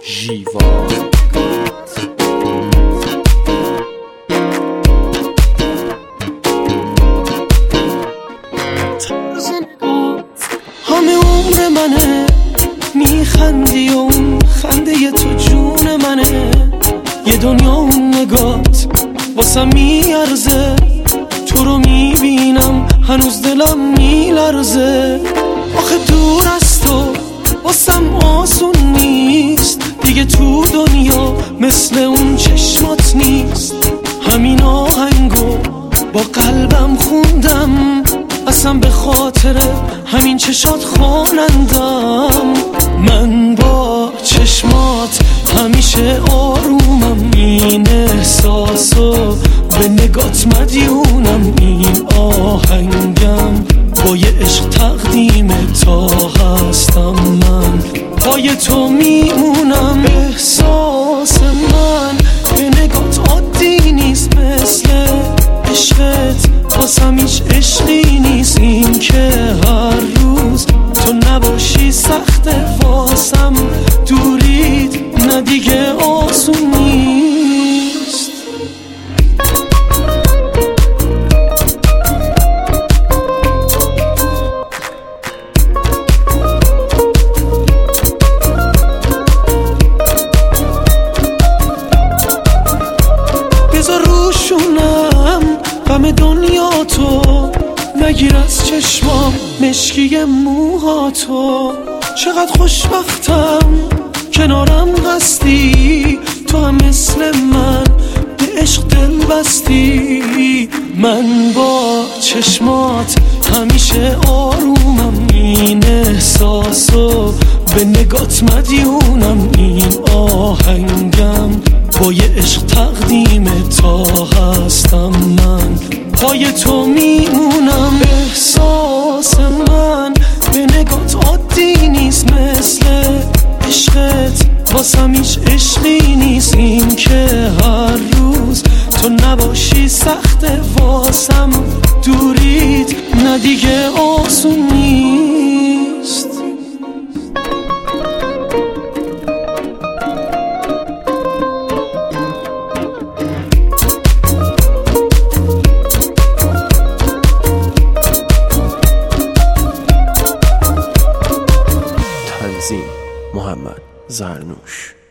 جیوا همه عمر منه، میخندی و اون خنده تو جون منه. یه دنیا اون نگات واسم میارزه، تو رو میبینم هنوز دلم میلرزه. آخه دور از تو واسم آسون نیست، دیگه تو دنیا مثل اون چشمات نیست. همین آهنگو با قلبم خوندم، اصلا به خاطر همین چشات خوانندم. من با چشمات همیشه آرومم، این احساسو به نگات مدیونم. این آهنگم با یه عشق تقدیم تا هستم من پای تو میمونم. احساس من به نگات عادی نیست، مثل عشقت واسم هیچ عشقی نیست. این که هر روز تو نباشی سخته واسم، دورید نه دیگه آسون نیست. بذار روشونم غم دنیا تو، نگیر از چشمام مشکی موهاتو. چقدر خوشبختم کنارم هستی، تو هم مثل من به عشق دل بستی. من با چشمات همیشه آرومم، این احساسو به نگات مدیونم. این آهنگم با یه عشق تقدیم تا هستم من پای تو میمونم. احساس من به نگات عادی نیست، مثل عشقت واسم هیچ عشقی نیست. این که هر روز تو نباشی سخته واسم، دورید نه دیگه آسون نیست. تنظیم محمد زرنوش.